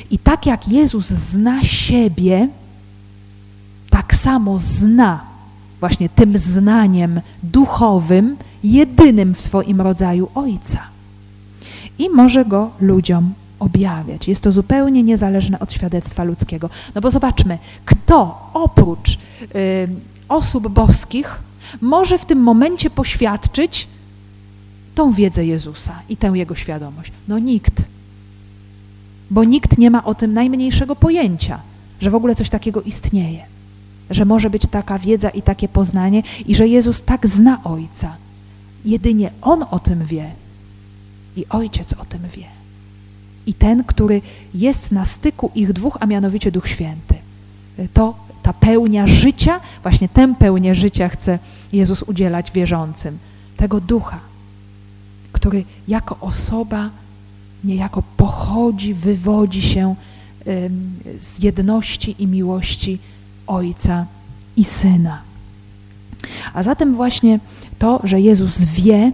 I tak jak Jezus zna siebie, tak samo zna właśnie tym znaniem duchowym, jedynym w swoim rodzaju Ojca. I może go ludziom objawiać. Jest to zupełnie niezależne od świadectwa ludzkiego. No bo zobaczmy, kto oprócz osób boskich może w tym momencie poświadczyć tą wiedzę Jezusa i tę Jego świadomość? No nikt. Bo nikt nie ma o tym najmniejszego pojęcia, że w ogóle coś takiego istnieje, że może być taka wiedza i takie poznanie i że Jezus tak zna Ojca. Jedynie On o tym wie i Ojciec o tym wie. I ten, który jest na styku ich dwóch, a mianowicie Duch Święty. To ta pełnia życia, właśnie tę pełnię życia chce Jezus udzielać wierzącym. Tego Ducha, który jako osoba niejako pochodzi, wywodzi się z jedności i miłości Ojca i Syna. A zatem właśnie to, że Jezus wie,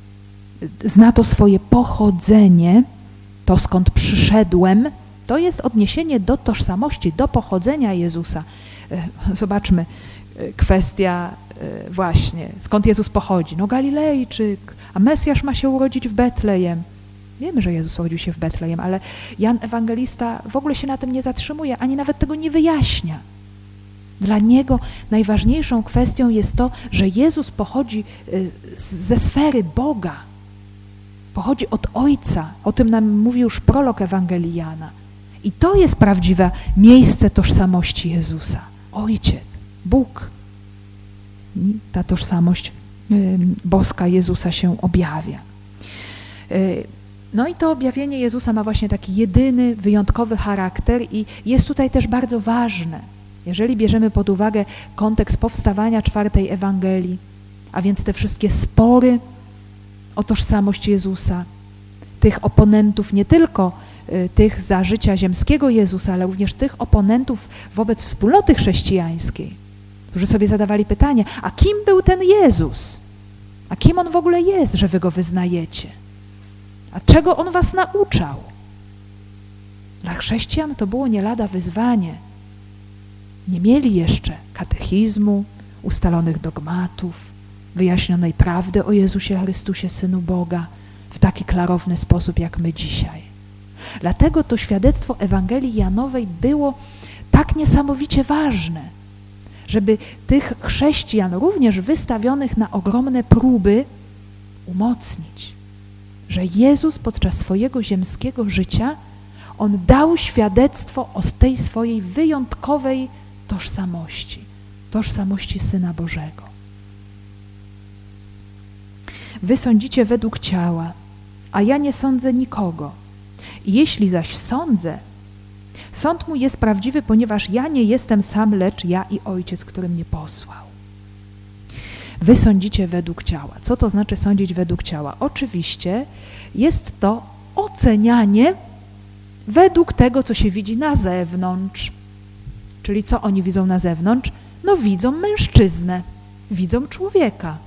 zna to swoje pochodzenie, to skąd przyszedłem, to jest odniesienie do tożsamości, do pochodzenia Jezusa. Zobaczmy, kwestia właśnie, skąd Jezus pochodzi. No Galilejczyk, a Mesjasz ma się urodzić w Betlejem. Wiemy, że Jezus urodził się w Betlejem, ale Jan Ewangelista w ogóle się na tym nie zatrzymuje, ani nawet tego nie wyjaśnia. Dla niego najważniejszą kwestią jest to, że Jezus pochodzi ze sfery Boga. Pochodzi od Ojca. O tym nam mówi już prolog Ewangelii Jana. I to jest prawdziwe miejsce tożsamości Jezusa. Ojciec, Bóg. I ta tożsamość boska Jezusa się objawia. No i to objawienie Jezusa ma właśnie taki jedyny, wyjątkowy charakter i jest tutaj też bardzo ważne. Jeżeli bierzemy pod uwagę kontekst powstawania czwartej Ewangelii, a więc te wszystkie spory o tożsamość Jezusa, tych oponentów, nie tylko tych za życia ziemskiego Jezusa, ale również tych oponentów wobec wspólnoty chrześcijańskiej, którzy sobie zadawali pytanie, a kim był ten Jezus? A kim On w ogóle jest, że wy Go wyznajecie? A czego On was nauczał? Dla chrześcijan to było nie lada wyzwanie. Nie mieli jeszcze katechizmu, ustalonych dogmatów, wyjaśnionej prawdy o Jezusie Chrystusie, Synu Boga, w taki klarowny sposób jak my dzisiaj. Dlatego to świadectwo Ewangelii Janowej było tak niesamowicie ważne, żeby tych chrześcijan, również wystawionych na ogromne próby, umocnić, że Jezus podczas swojego ziemskiego życia, On dał świadectwo o tej swojej wyjątkowej tożsamości Syna Bożego. Wy sądzicie według ciała, a ja nie sądzę nikogo. Jeśli zaś sądzę, sąd mój jest prawdziwy, ponieważ ja nie jestem sam, lecz ja i Ojciec, który mnie posłał. Wy sądzicie według ciała. Co to znaczy sądzić według ciała? Oczywiście jest to ocenianie według tego, co się widzi na zewnątrz. Czyli co oni widzą na zewnątrz? No widzą mężczyznę, widzą człowieka,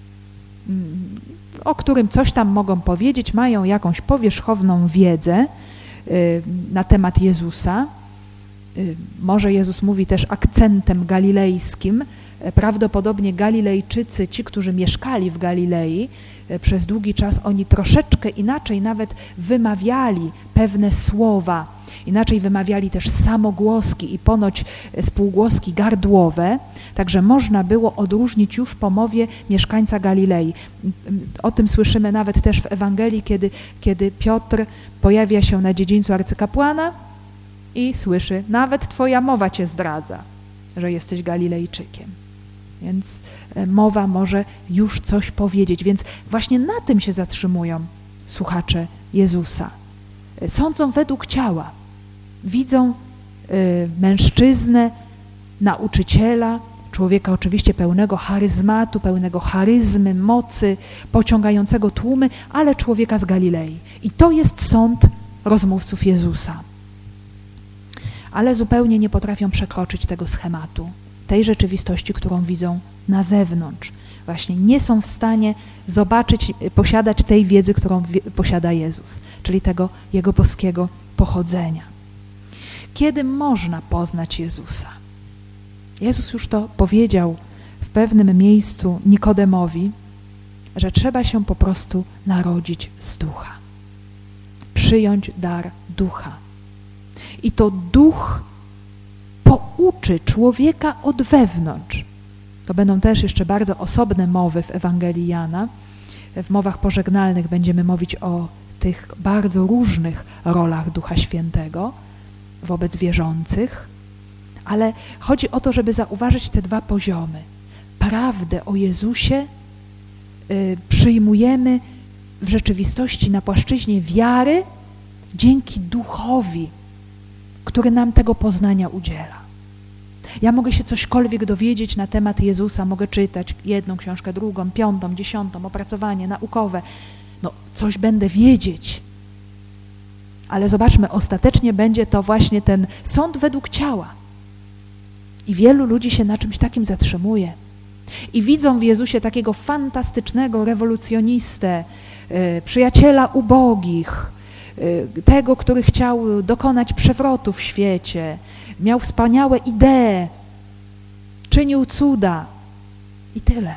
o którym coś tam mogą powiedzieć, mają jakąś powierzchowną wiedzę na temat Jezusa. Może Jezus mówi też akcentem galilejskim. Prawdopodobnie Galilejczycy, ci, którzy mieszkali w Galilei, przez długi czas oni troszeczkę inaczej nawet wymawiali pewne słowa, inaczej wymawiali też samogłoski i ponoć spółgłoski gardłowe, także można było odróżnić już po mowie mieszkańca Galilei. O tym słyszymy nawet też w Ewangelii, kiedy Piotr pojawia się na dziedzińcu arcykapłana i słyszy, nawet twoja mowa cię zdradza, że jesteś Galilejczykiem. Więc mowa może już coś powiedzieć. Więc właśnie na tym się zatrzymują słuchacze Jezusa. Sądzą według ciała. Widzą mężczyznę, nauczyciela, człowieka oczywiście pełnego charyzmatu, pełnego charyzmy, mocy, pociągającego tłumy, ale człowieka z Galilei. I to jest sąd rozmówców Jezusa. Ale zupełnie nie potrafią przekroczyć tego schematu, tej rzeczywistości, którą widzą na zewnątrz. Właśnie nie są w stanie zobaczyć, posiadać tej wiedzy, którą posiada Jezus, czyli tego Jego boskiego pochodzenia. Kiedy można poznać Jezusa? Jezus już to powiedział w pewnym miejscu Nikodemowi, że trzeba się po prostu narodzić z ducha. Przyjąć dar ducha. I to duch pouczy człowieka od wewnątrz. To będą też jeszcze bardzo osobne mowy w Ewangelii Jana. W mowach pożegnalnych będziemy mówić o tych bardzo różnych rolach Ducha Świętego wobec wierzących, ale chodzi o to, żeby zauważyć te dwa poziomy. Prawdę o Jezusie przyjmujemy w rzeczywistości na płaszczyźnie wiary dzięki Duchowi, który nam tego poznania udziela. Ja mogę się cośkolwiek dowiedzieć na temat Jezusa, mogę czytać jedną książkę, drugą, 5., 10., opracowanie naukowe. No, coś będę wiedzieć. Ale zobaczmy, ostatecznie będzie to właśnie ten sąd według ciała. I wielu ludzi się na czymś takim zatrzymuje. I widzą w Jezusie takiego fantastycznego rewolucjonistę, przyjaciela ubogich, tego, który chciał dokonać przewrotu w świecie, miał wspaniałe idee, czynił cuda i tyle.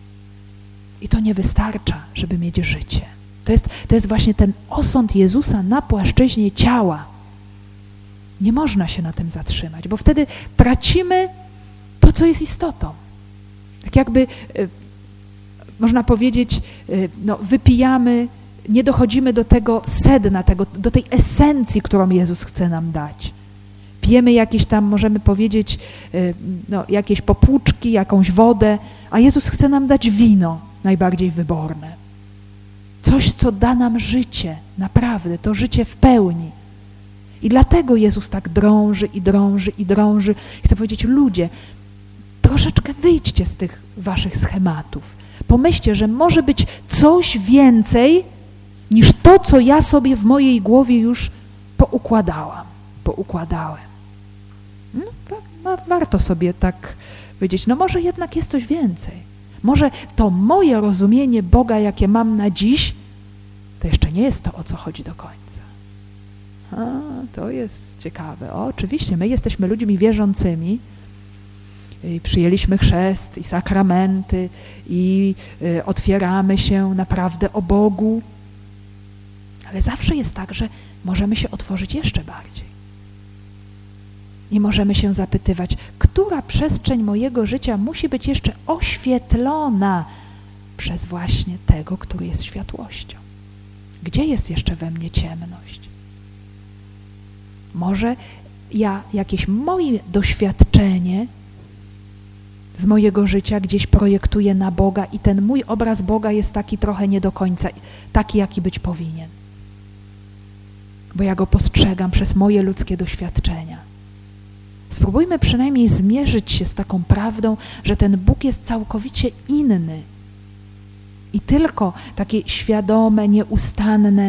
I to nie wystarcza, żeby mieć życie. To jest właśnie ten osąd Jezusa na płaszczyźnie ciała. Nie można się na tym zatrzymać, bo wtedy tracimy to, co jest istotą. Tak jakby, można powiedzieć, wypijamy, nie dochodzimy do tego sedna, do tej esencji, którą Jezus chce nam dać. Pijemy jakieś tam, możemy powiedzieć, jakieś popłuczki, jakąś wodę, a Jezus chce nam dać wino najbardziej wyborne. Coś, co da nam życie, naprawdę, to życie w pełni. I dlatego Jezus tak drąży i drąży i drąży. Chcę powiedzieć, ludzie, troszeczkę wyjdźcie z tych waszych schematów. Pomyślcie, że może być coś więcej niż to, co ja sobie w mojej głowie już poukładałem. Warto sobie tak powiedzieć, może jednak jest coś więcej. Może to moje rozumienie Boga, jakie mam na dziś, to jeszcze nie jest to, o co chodzi do końca. To jest ciekawe. Oczywiście, my jesteśmy ludźmi wierzącymi i przyjęliśmy chrzest i sakramenty i otwieramy się naprawdę o Bogu, ale zawsze jest tak, że możemy się otworzyć jeszcze bardziej. I możemy się zapytywać, która przestrzeń mojego życia musi być jeszcze oświetlona przez właśnie tego, który jest światłością. Gdzie jest jeszcze we mnie ciemność? Może ja jakieś moje doświadczenie z mojego życia gdzieś projektuję na Boga i ten mój obraz Boga jest taki trochę nie do końca taki, jaki być powinien. Bo ja go postrzegam przez moje ludzkie doświadczenia. Spróbujmy przynajmniej zmierzyć się z taką prawdą, że ten Bóg jest całkowicie inny. I tylko takie świadome, nieustanne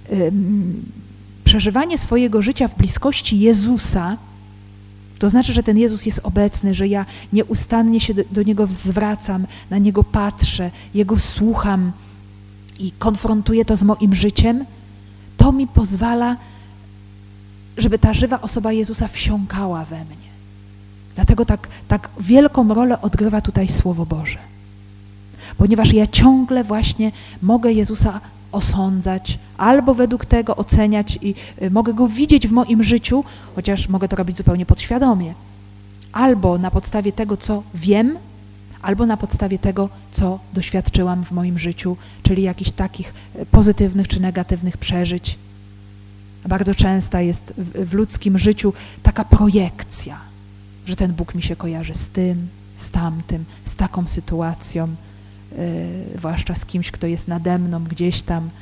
przeżywanie swojego życia w bliskości Jezusa, to znaczy, że ten Jezus jest obecny, że ja nieustannie się do Niego zwracam, na Niego patrzę, Jego słucham i konfrontuję to z moim życiem, to mi pozwala, żeby ta żywa osoba Jezusa wsiąkała we mnie. Dlatego tak wielką rolę odgrywa tutaj Słowo Boże. Ponieważ ja ciągle właśnie mogę Jezusa osądzać, albo według tego oceniać i mogę Go widzieć w moim życiu, chociaż mogę to robić zupełnie podświadomie. Albo na podstawie tego, co wiem, albo na podstawie tego, co doświadczyłam w moim życiu, czyli jakichś takich pozytywnych czy negatywnych przeżyć. Bardzo częsta jest w ludzkim życiu taka projekcja, że ten Bóg mi się kojarzy z tym, z tamtym, z taką sytuacją, zwłaszcza z kimś, kto jest nade mną gdzieś tam.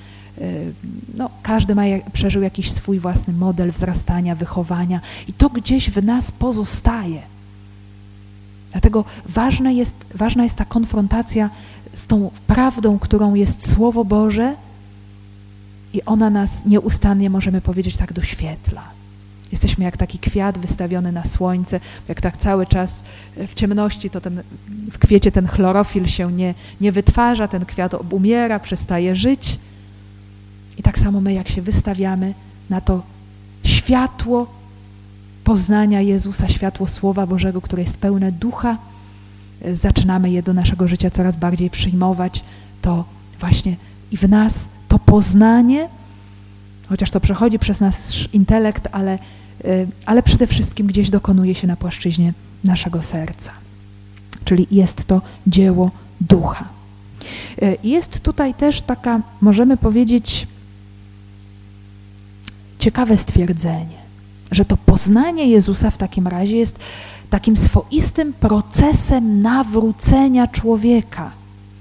Każdy przeżył jakiś swój własny model wzrastania, wychowania i to gdzieś w nas pozostaje. Dlatego ważna jest ta konfrontacja z tą prawdą, którą jest Słowo Boże i ona nas nieustannie, możemy powiedzieć, tak doświetla. Jesteśmy jak taki kwiat wystawiony na słońce, jak tak cały czas w ciemności, to w kwiecie ten chlorofil się nie wytwarza, ten kwiat obumiera, przestaje żyć. I tak samo my, jak się wystawiamy na to światło poznania Jezusa, światło Słowa Bożego, które jest pełne ducha, zaczynamy je do naszego życia coraz bardziej przyjmować, to właśnie i w nas to poznanie, chociaż to przechodzi przez nasz intelekt, ale przede wszystkim gdzieś dokonuje się na płaszczyźnie naszego serca. Czyli jest to dzieło ducha. Jest tutaj też taka, możemy powiedzieć, ciekawe stwierdzenie, że to poznanie Jezusa w takim razie jest takim swoistym procesem nawrócenia człowieka.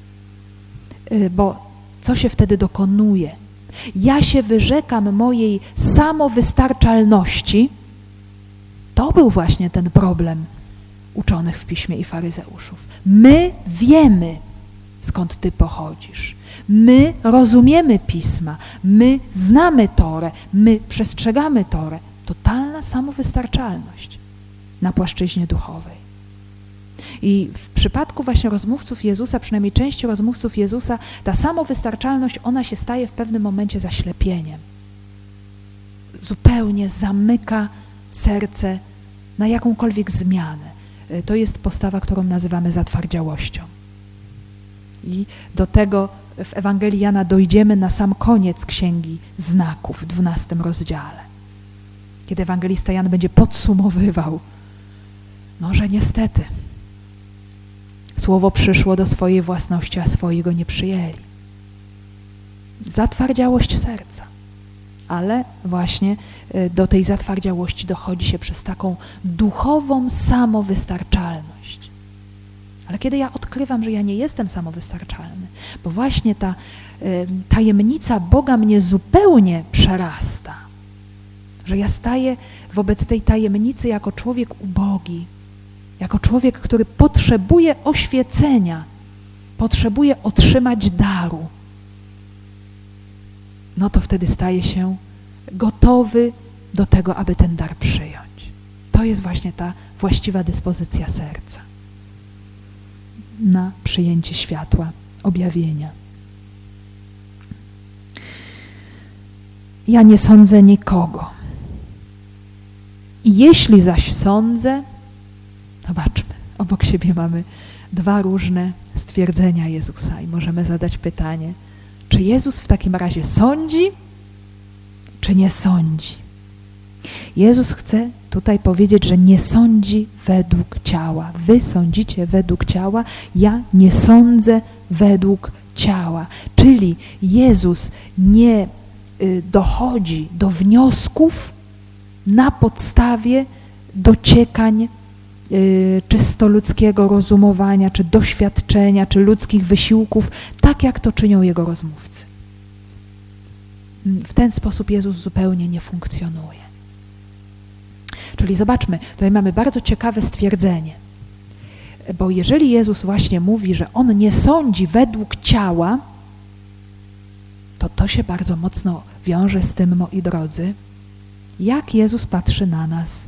Bo co się wtedy dokonuje? Ja się wyrzekam mojej samowystarczalności. To był właśnie ten problem uczonych w Piśmie i faryzeuszów. My wiemy, skąd Ty pochodzisz. My rozumiemy Pisma. My znamy Torę. My przestrzegamy Torę. Totalna samowystarczalność na płaszczyźnie duchowej. I w przypadku właśnie rozmówców Jezusa, przynajmniej części rozmówców Jezusa, ta samowystarczalność, ona się staje w pewnym momencie zaślepieniem. Zupełnie zamyka serce na jakąkolwiek zmianę. To jest postawa, którą nazywamy zatwardziałością. I do tego w Ewangelii Jana dojdziemy na sam koniec Księgi Znaków w 12 rozdziale. Kiedy ewangelista Jan będzie podsumowywał, że niestety Słowo przyszło do swojej własności, a swoi go nie przyjęli. Zatwardziałość serca. Ale właśnie do tej zatwardziałości dochodzi się przez taką duchową samowystarczalność. Ale kiedy ja odkrywam, że ja nie jestem samowystarczalny, bo właśnie ta tajemnica Boga mnie zupełnie przerasta, że ja staję wobec tej tajemnicy jako człowiek ubogi, jako człowiek, który potrzebuje oświecenia, potrzebuje otrzymać daru, to wtedy staje się gotowy do tego, aby ten dar przyjąć. To jest właśnie ta właściwa dyspozycja serca na przyjęcie światła, objawienia. Ja nie sądzę nikogo. I jeśli zaś sądzę, zobaczmy, obok siebie mamy dwa różne stwierdzenia Jezusa i możemy zadać pytanie, czy Jezus w takim razie sądzi, czy nie sądzi? Jezus chce tutaj powiedzieć, że nie sądzi według ciała. Wy sądzicie według ciała, ja nie sądzę według ciała. Czyli Jezus nie dochodzi do wniosków na podstawie dociekań czysto ludzkiego rozumowania, czy doświadczenia, czy ludzkich wysiłków, tak jak to czynią Jego rozmówcy. W ten sposób Jezus zupełnie nie funkcjonuje. Czyli zobaczmy, tutaj mamy bardzo ciekawe stwierdzenie, bo jeżeli Jezus właśnie mówi, że On nie sądzi według ciała, to się bardzo mocno wiąże z tym, moi drodzy, jak Jezus patrzy na nas.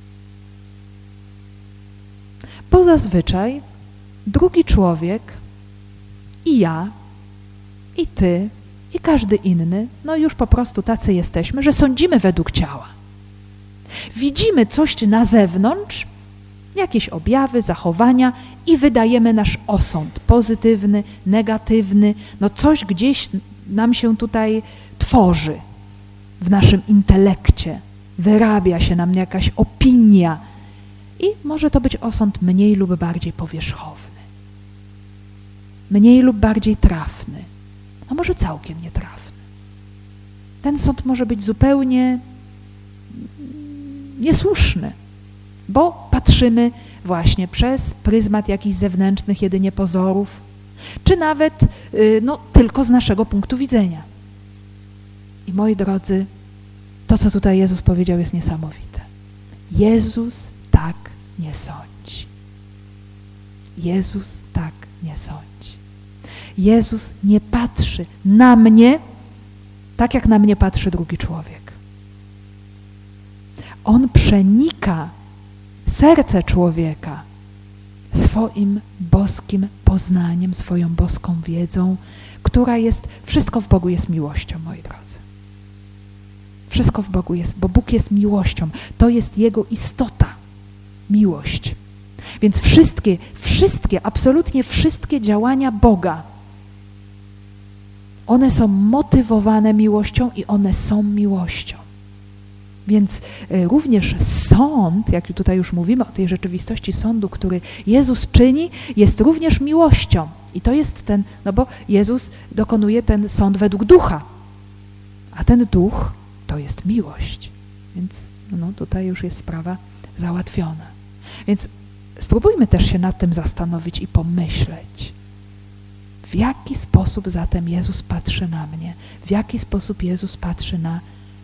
Bo zazwyczaj drugi człowiek i ja, i ty, i każdy inny, już po prostu tacy jesteśmy, że sądzimy według ciała. Widzimy coś na zewnątrz, jakieś objawy, zachowania i wydajemy nasz osąd pozytywny, negatywny, coś gdzieś nam się tutaj tworzy w naszym intelekcie, wyrabia się nam jakaś opinia i może to być osąd mniej lub bardziej powierzchowny, mniej lub bardziej trafny, a może całkiem nietrafny. Ten sąd może być zupełnie niesłuszny, bo patrzymy właśnie przez pryzmat jakichś zewnętrznych jedynie pozorów, czy nawet tylko z naszego punktu widzenia. I moi drodzy, to, co tutaj Jezus powiedział, jest niesamowite. Jezus tak nie sądzi. Jezus tak nie sądzi. Jezus nie patrzy na mnie tak, jak na mnie patrzy drugi człowiek. On przenika serce człowieka swoim boskim poznaniem, swoją boską wiedzą, która jest, wszystko w Bogu jest miłością, moi drodzy. Wszystko w Bogu jest, bo Bóg jest miłością. To jest Jego istota. Miłość. Więc absolutnie wszystkie działania Boga, one są motywowane miłością i one są miłością. Więc również sąd, jak tutaj już mówimy o tej rzeczywistości sądu, który Jezus czyni, jest również miłością. I to jest ten, no bo Jezus dokonuje ten sąd według ducha, a ten duch to jest miłość. Więc no, tutaj już jest sprawa załatwiona. Więc spróbujmy też się nad tym zastanowić i pomyśleć, w jaki sposób zatem Jezus patrzy na mnie, w jaki sposób Jezus patrzy na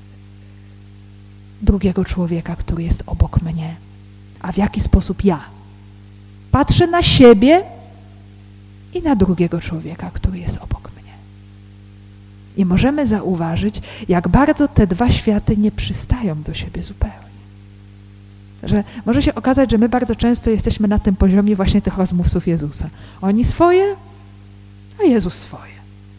drugiego człowieka, który jest obok mnie, a w jaki sposób ja patrzę na siebie i na drugiego człowieka, który jest obok mnie. I możemy zauważyć, jak bardzo te dwa światy nie przystają do siebie zupełnie. Że może się okazać, że my bardzo często jesteśmy na tym poziomie właśnie tych rozmówców Jezusa. Oni swoje, a Jezus swoje.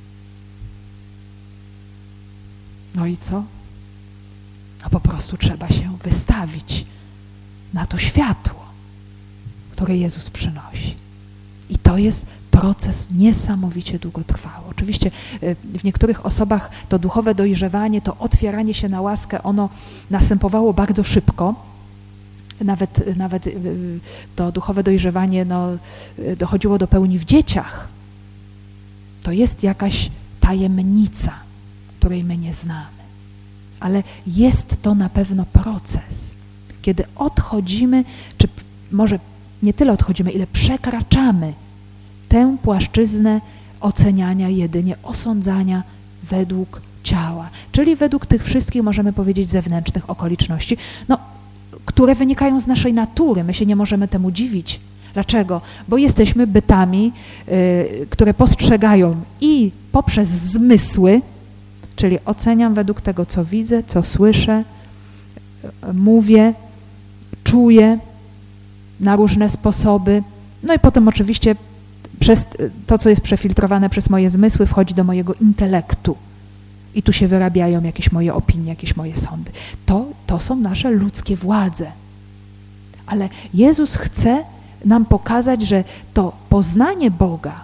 No i co? No po prostu trzeba się wystawić na to światło, które Jezus przynosi. I to jest proces niesamowicie długotrwały. Oczywiście w niektórych osobach to duchowe dojrzewanie, to otwieranie się na łaskę, ono następowało bardzo szybko. Nawet to duchowe dojrzewanie dochodziło do pełni w dzieciach. To jest jakaś tajemnica, której my nie znamy. Ale jest to na pewno proces, kiedy odchodzimy, czy może nie tyle odchodzimy, ile przekraczamy tę płaszczyznę oceniania jedynie, osądzania według ciała, czyli według tych wszystkich, możemy powiedzieć, zewnętrznych okoliczności, które wynikają z naszej natury. My się nie możemy temu dziwić. Dlaczego? Bo jesteśmy bytami, które postrzegają i poprzez zmysły, czyli oceniam według tego, co widzę, co słyszę, mówię, czuję na różne sposoby. No i potem oczywiście przez to, co jest przefiltrowane przez moje zmysły, wchodzi do mojego intelektu. I tu się wyrabiają jakieś moje opinie, jakieś moje sądy. To są nasze ludzkie władze. Ale Jezus chce nam pokazać, że to poznanie Boga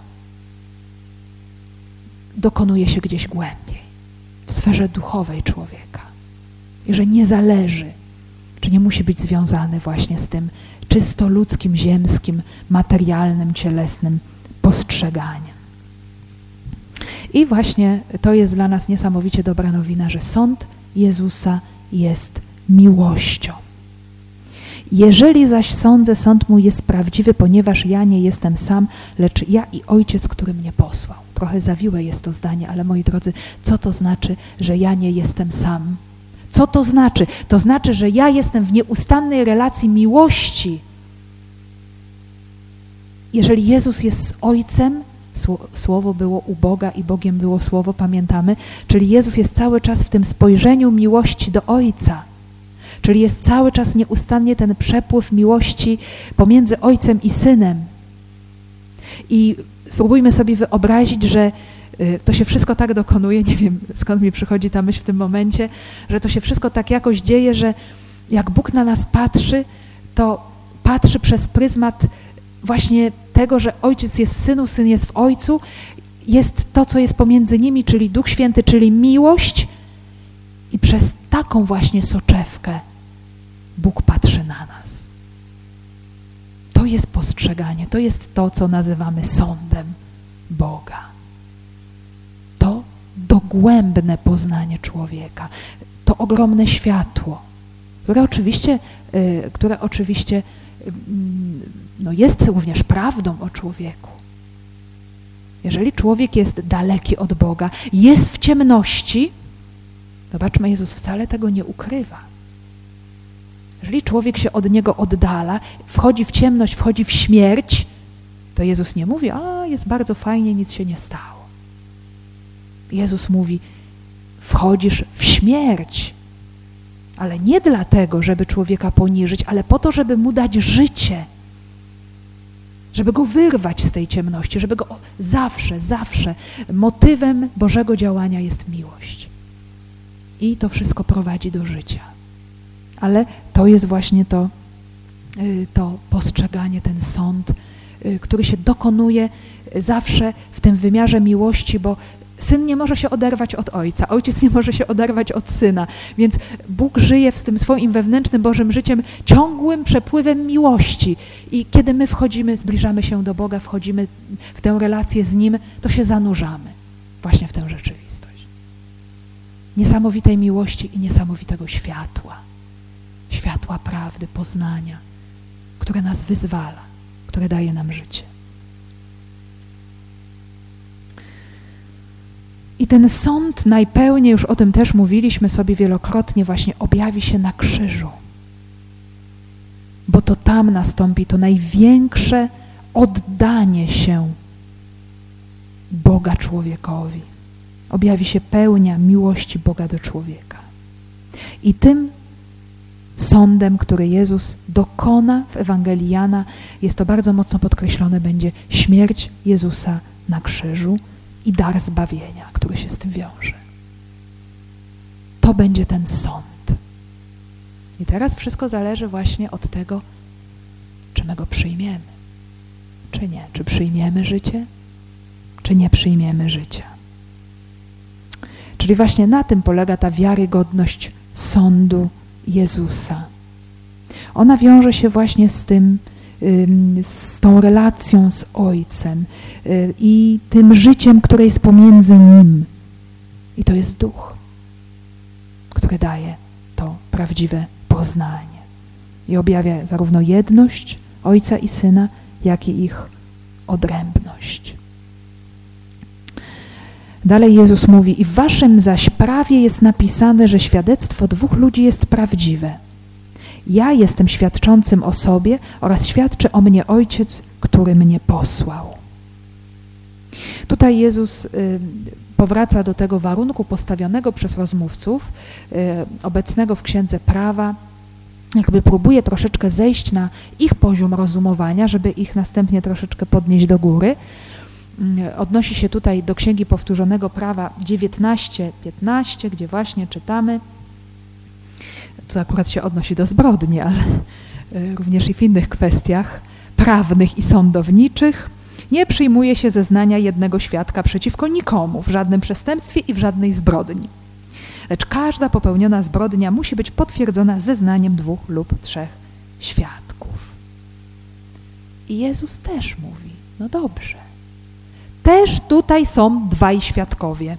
dokonuje się gdzieś głębiej, w sferze duchowej człowieka. I że nie zależy, czy nie musi być związany właśnie z tym czysto ludzkim, ziemskim, materialnym, cielesnym postrzeganiem. I właśnie to jest dla nas niesamowicie dobra nowina, że sąd Jezusa jest miłością. Jeżeli zaś sądzę, sąd mój jest prawdziwy, ponieważ ja nie jestem sam, lecz ja i Ojciec, który mnie posłał. Trochę zawiłe jest to zdanie, ale moi drodzy, co to znaczy, że ja nie jestem sam? Co to znaczy? To znaczy, że ja jestem w nieustannej relacji miłości. Jeżeli Jezus jest z Ojcem, Słowo było u Boga i Bogiem było Słowo, pamiętamy, czyli Jezus jest cały czas w tym spojrzeniu miłości do Ojca. Czyli jest cały czas nieustannie ten przepływ miłości pomiędzy Ojcem i Synem. I spróbujmy sobie wyobrazić, że to się wszystko tak dokonuje, nie wiem skąd mi przychodzi ta myśl w tym momencie, że to się wszystko tak jakoś dzieje, że jak Bóg na nas patrzy, to patrzy przez pryzmat właśnie tego, że Ojciec jest w Synu, Syn jest w Ojcu, jest to, co jest pomiędzy nimi, czyli Duch Święty, czyli miłość i przez taką właśnie soczewkę Bóg patrzy na nas. To jest postrzeganie, to jest to, co nazywamy sądem Boga. To dogłębne poznanie człowieka, to ogromne światło, które oczywiście jest również prawdą o człowieku. Jeżeli człowiek jest daleki od Boga, jest w ciemności, zobaczmy, Jezus wcale tego nie ukrywa. Jeżeli człowiek się od Niego oddala, wchodzi w ciemność, wchodzi w śmierć, to Jezus nie mówi, jest bardzo fajnie, nic się nie stało. Jezus mówi, wchodzisz w śmierć, ale nie dlatego, żeby człowieka poniżyć, ale po to, żeby mu dać życie, żeby go wyrwać z tej ciemności, żeby go zawsze motywem Bożego działania jest miłość. i to wszystko prowadzi do życia. Ale to jest właśnie to postrzeganie, ten sąd, który się dokonuje zawsze w tym wymiarze miłości, bo Syn nie może się oderwać od Ojca, Ojciec nie może się oderwać od Syna, więc Bóg żyje z tym swoim wewnętrznym Bożym życiem ciągłym przepływem miłości i kiedy my wchodzimy, zbliżamy się do Boga, wchodzimy w tę relację z Nim, to się zanurzamy właśnie w tę rzeczywistość. Niesamowitej miłości i niesamowitego światła prawdy, poznania, które nas wyzwala, które daje nam życie. I ten sąd najpełniej, już o tym też mówiliśmy sobie wielokrotnie, właśnie objawi się na krzyżu. Bo to tam nastąpi to największe oddanie się Boga człowiekowi. Objawi się pełnia miłości Boga do człowieka. I tym sądem, który Jezus dokona w Ewangelii Jana, jest to bardzo mocno podkreślone, będzie śmierć Jezusa na krzyżu i dar zbawienia, który się z tym wiąże. To będzie ten sąd. I teraz wszystko zależy właśnie od tego, czy my go przyjmiemy, czy nie. Czy przyjmiemy życie, czy nie przyjmiemy życia. Czyli właśnie na tym polega ta wiarygodność sądu Jezusa. Ona wiąże się właśnie z tym, z tą relacją z Ojcem i tym życiem, które jest pomiędzy Nim. I to jest Duch, który daje to prawdziwe poznanie. I objawia zarówno jedność Ojca i Syna, jak i ich odrębność. Dalej Jezus mówi: i w waszym zaś prawie jest napisane, że świadectwo dwóch ludzi jest prawdziwe. Ja jestem świadczącym o sobie oraz świadczy o mnie Ojciec, który mnie posłał. Tutaj Jezus powraca do tego warunku postawionego przez rozmówców, obecnego w Księdze Prawa, jakby próbuje troszeczkę zejść na ich poziom rozumowania, żeby ich następnie troszeczkę podnieść do góry. Odnosi się tutaj do Księgi Powtórzonego Prawa 19:15, gdzie właśnie czytamy, to akurat się odnosi do zbrodni, ale również i w innych kwestiach prawnych i sądowniczych, nie przyjmuje się zeznania jednego świadka przeciwko nikomu w żadnym przestępstwie i w żadnej zbrodni. Lecz każda popełniona zbrodnia musi być potwierdzona zeznaniem 2 lub 3 świadków. I Jezus też mówi, no dobrze, też tutaj są 2 świadkowie.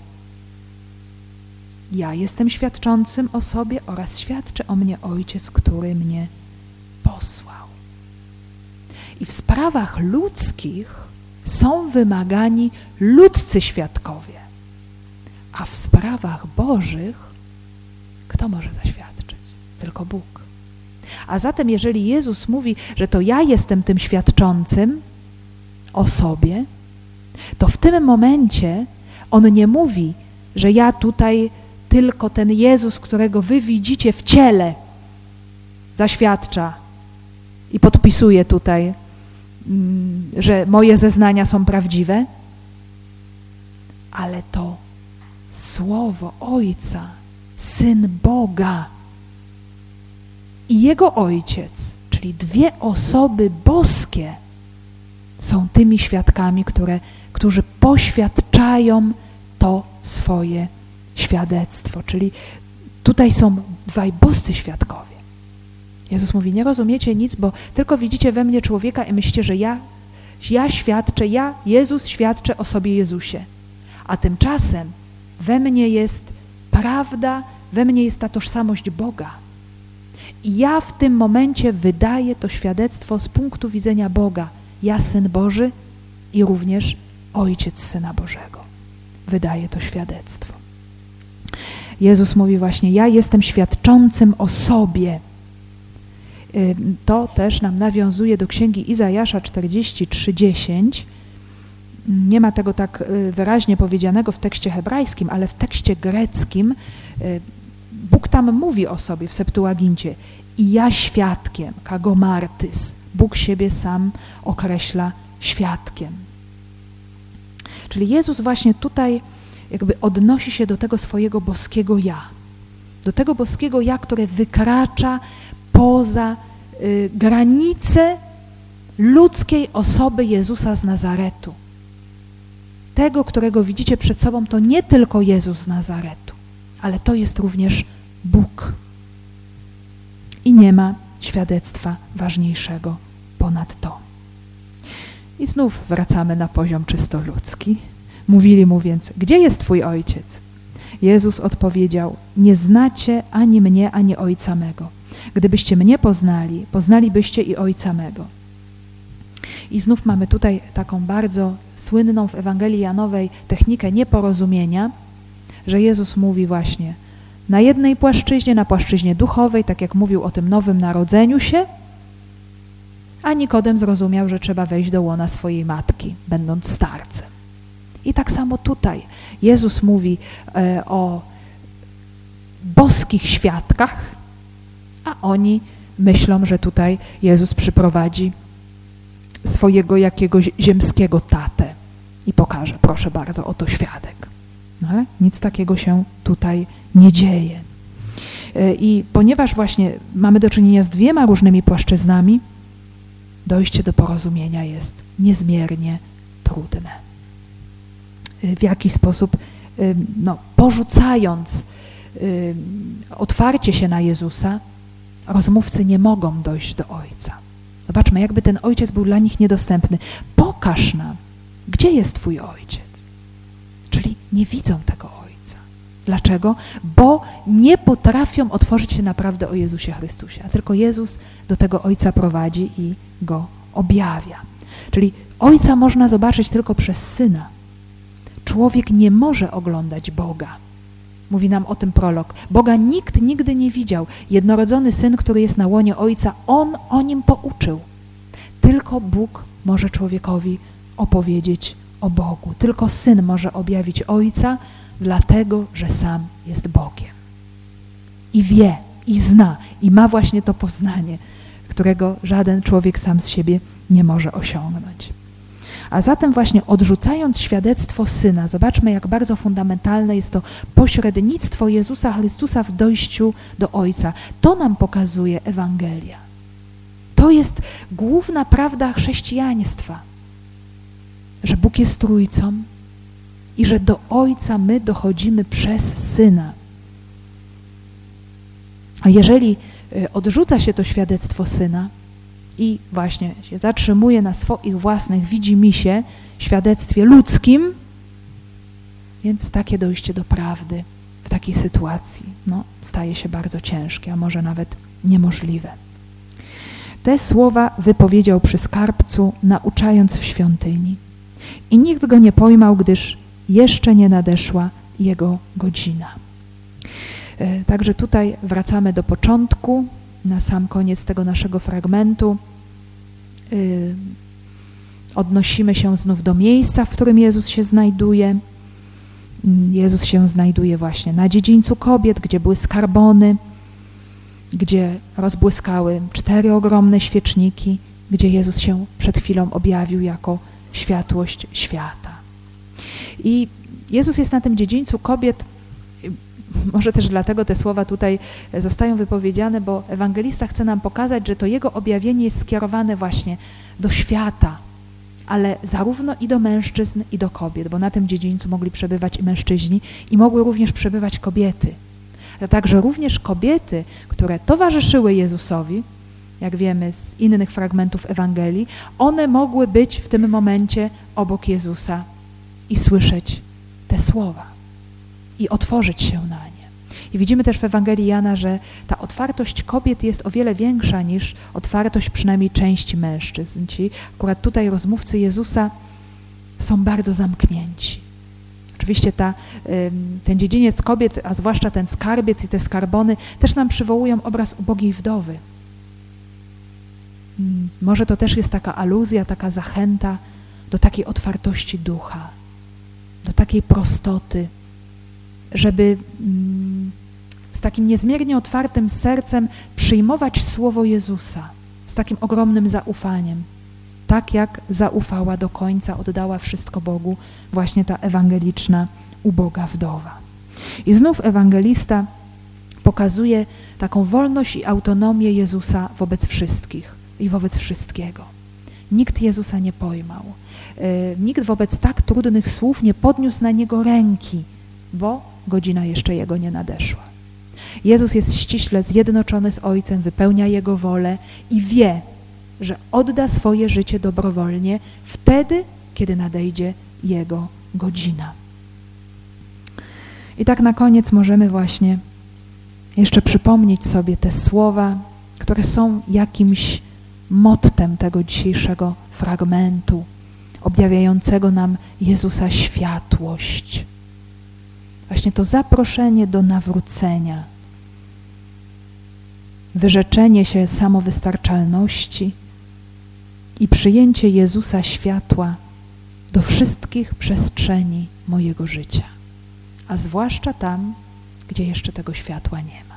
Ja jestem świadczącym o sobie oraz świadczy o mnie Ojciec, który mnie posłał. I w sprawach ludzkich są wymagani ludzcy świadkowie, a w sprawach Bożych kto może zaświadczyć? Tylko Bóg. A zatem jeżeli Jezus mówi, że to ja jestem tym świadczącym o sobie, to w tym momencie On nie mówi, że ja tutaj tylko ten Jezus, którego wy widzicie w ciele, zaświadcza i podpisuje tutaj, że moje zeznania są prawdziwe, ale to Słowo Ojca, Syn Boga i Jego Ojciec, czyli 2 osoby boskie, są tymi świadkami, którzy poświadczają to swoje świadectwo. Czyli tutaj są 2 boscy świadkowie. Jezus mówi, nie rozumiecie nic, bo tylko widzicie we mnie człowieka i myślicie, że ja świadczę, Jezus świadczę o sobie Jezusie. A tymczasem we mnie jest prawda, we mnie jest ta tożsamość Boga. I ja w tym momencie wydaję to świadectwo z punktu widzenia Boga. Ja, Syn Boży i również Ojciec Syna Bożego. Wydaje to świadectwo. Jezus mówi właśnie, ja jestem świadczącym o sobie. To też nam nawiązuje do Księgi Izajasza 43:10. Nie ma tego tak wyraźnie powiedzianego w tekście hebrajskim, ale w tekście greckim Bóg tam mówi o sobie w Septuagincie. I ja świadkiem, kagomartys. Bóg siebie sam określa świadkiem. Czyli Jezus właśnie tutaj jakby odnosi się do tego swojego boskiego ja. do tego boskiego ja, które wykracza poza granice ludzkiej osoby Jezusa z Nazaretu. Tego, którego widzicie przed sobą, to nie tylko Jezus z Nazaretu, ale to jest również Bóg. I nie ma świadectwa ważniejszego ponad to. I znów wracamy na poziom czysto ludzki. Mówili mu więc, gdzie jest Twój ojciec? Jezus odpowiedział, nie znacie ani mnie, ani ojca mego. Gdybyście mnie poznali, poznalibyście i ojca mego. I znów mamy tutaj taką bardzo słynną w Ewangelii Janowej technikę nieporozumienia, że Jezus mówi właśnie na jednej płaszczyźnie, na płaszczyźnie duchowej, tak jak mówił o tym nowym narodzeniu się, a Nikodem zrozumiał, że trzeba wejść do łona swojej matki, będąc starcem. I tak samo tutaj Jezus mówi o boskich świadkach, a oni myślą, że tutaj Jezus przyprowadzi swojego jakiegoś ziemskiego tatę i pokaże, proszę bardzo, oto świadek. No ale nic takiego się tutaj nie dzieje. I ponieważ właśnie mamy do czynienia z dwiema różnymi płaszczyznami, dojście do porozumienia jest niezmiernie trudne. W jaki sposób, porzucając otwarcie się na Jezusa, rozmówcy nie mogą dojść do Ojca. Zobaczmy, jakby ten Ojciec był dla nich niedostępny. Pokaż nam, gdzie jest Twój Ojciec. Czyli nie widzą tego Ojca. Dlaczego? Bo nie potrafią otworzyć się naprawdę o Jezusie Chrystusie, a tylko Jezus do tego Ojca prowadzi i Go objawia. Czyli Ojca można zobaczyć tylko przez Syna. Człowiek nie może oglądać Boga. Mówi nam o tym prolog. Boga nikt nigdy nie widział. Jednorodzony Syn, który jest na łonie Ojca, On o Nim pouczył. Tylko Bóg może człowiekowi opowiedzieć o Bogu. Tylko Syn może objawić Ojca, dlatego, że sam jest Bogiem. I wie, i zna, i ma właśnie to poznanie, którego żaden człowiek sam z siebie nie może osiągnąć. A zatem właśnie odrzucając świadectwo Syna, zobaczmy, jak bardzo fundamentalne jest to pośrednictwo Jezusa Chrystusa w dojściu do Ojca. To nam pokazuje Ewangelia. To jest główna prawda chrześcijaństwa, że Bóg jest Trójcą i że do Ojca my dochodzimy przez Syna. A jeżeli odrzuca się to świadectwo Syna i właśnie się zatrzymuje na swoich własnych widzimisię, świadectwie ludzkim, więc takie dojście do prawdy w takiej sytuacji staje się bardzo ciężkie, a może nawet niemożliwe. Te słowa wypowiedział przy skarbcu, nauczając w świątyni. I nikt go nie pojmał, gdyż jeszcze nie nadeszła jego godzina. Także tutaj wracamy do początku, na sam koniec tego naszego fragmentu. Odnosimy się znów do miejsca, w którym Jezus się znajduje. Jezus się znajduje właśnie na dziedzińcu kobiet, gdzie były skarbony, gdzie rozbłyskały 4 ogromne świeczniki, gdzie Jezus się przed chwilą objawił jako światłość świata. I Jezus jest na tym dziedzińcu kobiet, może też dlatego te słowa tutaj zostają wypowiedziane, bo ewangelista chce nam pokazać, że to Jego objawienie jest skierowane właśnie do świata, ale zarówno i do mężczyzn, i do kobiet, bo na tym dziedzińcu mogli przebywać i mężczyźni, i mogły również przebywać kobiety. A także również kobiety, które towarzyszyły Jezusowi, jak wiemy z innych fragmentów Ewangelii, one mogły być w tym momencie obok Jezusa i słyszeć te słowa i otworzyć się na nie. I widzimy też w Ewangelii Jana, że ta otwartość kobiet jest o wiele większa niż otwartość przynajmniej części mężczyzn. Ci akurat tutaj rozmówcy Jezusa są bardzo zamknięci. Oczywiście ten dziedziniec kobiet, a zwłaszcza ten skarbiec i te skarbony też nam przywołują obraz ubogiej wdowy. Może to też jest taka aluzja, taka zachęta do takiej otwartości ducha, do takiej prostoty, żeby z takim niezmiernie otwartym sercem przyjmować słowo Jezusa, z takim ogromnym zaufaniem, tak jak zaufała do końca, oddała wszystko Bogu właśnie ta ewangeliczna, uboga wdowa. I znów ewangelista pokazuje taką wolność i autonomię Jezusa wobec wszystkich i wobec wszystkiego. Nikt Jezusa nie pojmał. Nikt wobec tak trudnych słów nie podniósł na Niego ręki, bo godzina jeszcze Jego nie nadeszła. Jezus jest ściśle zjednoczony z Ojcem, wypełnia Jego wolę i wie, że odda swoje życie dobrowolnie wtedy, kiedy nadejdzie Jego godzina. I tak na koniec możemy właśnie jeszcze przypomnieć sobie te słowa, które są jakimś mottem tego dzisiejszego fragmentu, objawiającego nam Jezusa światłość. Właśnie to zaproszenie do nawrócenia, wyrzeczenie się samowystarczalności i przyjęcie Jezusa światła do wszystkich przestrzeni mojego życia, a zwłaszcza tam, gdzie jeszcze tego światła nie ma.